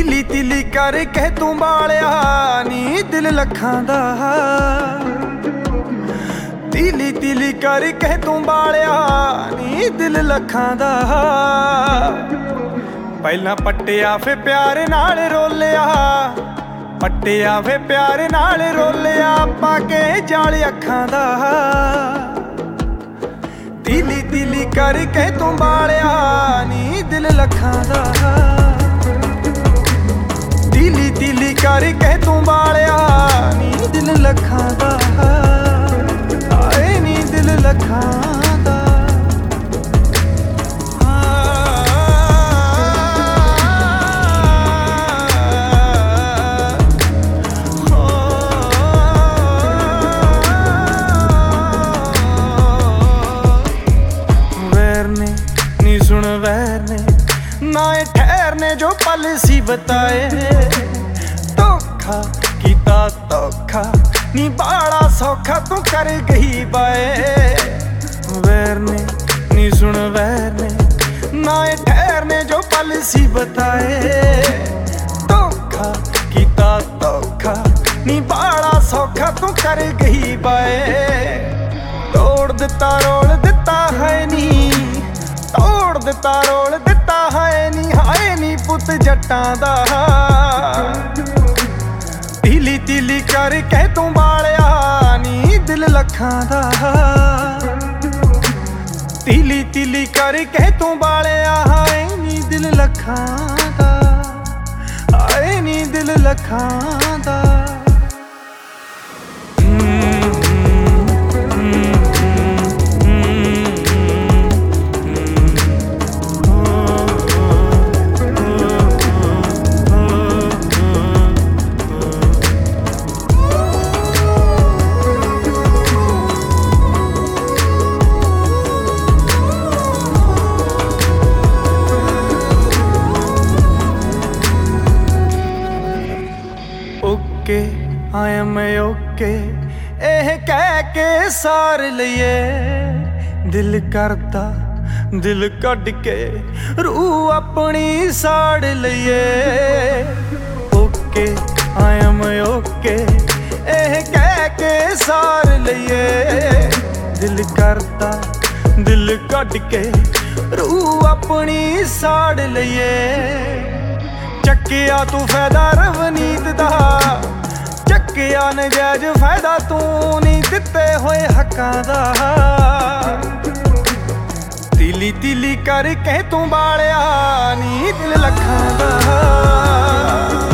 ਤੀਲੀ ਤੀਲੀ ਕਰਕੇ ਤੂੰ ਬਾਲਿਆ ਨੀ ਦਿਲ ਲੱਖਾਂ ਦਾ। ਤੀਲੀ ਤੀਲੀ ਕਰਕੇ ਤੂੰ ਬਾਲਿਆ ਨੀ ਦਿਲ ਲੱਖਾਂ ਦਾ। ਪਹਿਲਾਂ ਪੱਟਿਆ ਫੇ ਪਿਆਰ ਨਾਲ ਰੋਲਿਆ, ਪੱਟਿਆ ਫੇ ਪਿਆਰ ਨਾਲ ਰੋਲਿਆ ਪਾ ਕੇ ਜਾਲ ਅੱਖਾਂ ਦਾ। ਤੀਲੀ ਤੀਲੀ ਕਰਕੇ ਤੂੰ ਬਾਲਿਆ ਨੀ ਦਿਲ ਲੱਖਾਂ ਦਾ। ਤੀਲੀ ਤੀਲੀ ਕਰਕੇ ਤੂੰ ਬਾਲਿਆ ਨੀ ਦਿਲ ਲੱਖਾਂ ਦਾ। ਆਏ ਨੀ ਦਿਲ ਲੱਖਾਂ ਦਾ। नी सुन वैर ने ना ठहरने जो पल सी बताए। धोखा कीता धोखा नी बाड़ा सौखा तू कर गई बाए। वैर ने नी सुन वैर ने ना ठहरने जो पल सी बताए। धोखा कीता धोखा नी बाड़ा सौखा तू कर गई बाए। तोड़ दिता रोल दिता है नी, तोड़ दिता रोल दिता है नी, हाए नी पुत जट्टां दा। तीली तीली करके तू बालिया नी दिल लखां दा। तीली तीली करके तू बालिया हाए नी दिल लखां दा। हाए नी दिल लखां दा। I am okay ਇਹ ਕਹਿ ਕੇ ਸਾਰ ਲਈਏ। ਦਿਲ ਕਰਦਾ ਦਿਲ ਕੱਢ ਕੇ ਰੂਹ ਆਪਣੀ ਸਾੜ ਲਈਏ। ਓਕੇ I am okay ਇਹ ਕਹਿ ਕੇ ਸਾਰ ਲਈਏ। ਦਿਲ ਕਰਦਾ ਦਿਲ ਕੱਢ ਕੇ ਰੂਹ ਆਪਣੀ ਸਾੜ ਲਈਏ। ਚੱਕਿਆ ਤੂੰ ਫਾਇਦਾ ਰਵਨੀਤ ਦਾ, ਚੱਕਿਆ ਨਜਾਇਜ਼ ਫਾਇਦਾ ਤੂੰ ਨੀ ਦਿੱਤੇ ਹੋਏ ਹੱਕਾਂ ਦਾ। ਤੀਲੀ ਤੀਲੀ ਕਰਕੇ ਤੂੰ ਬਾਲਿਆ ਨੀ ਦਿਲ ਲੱਖਾਂ ਦਾ।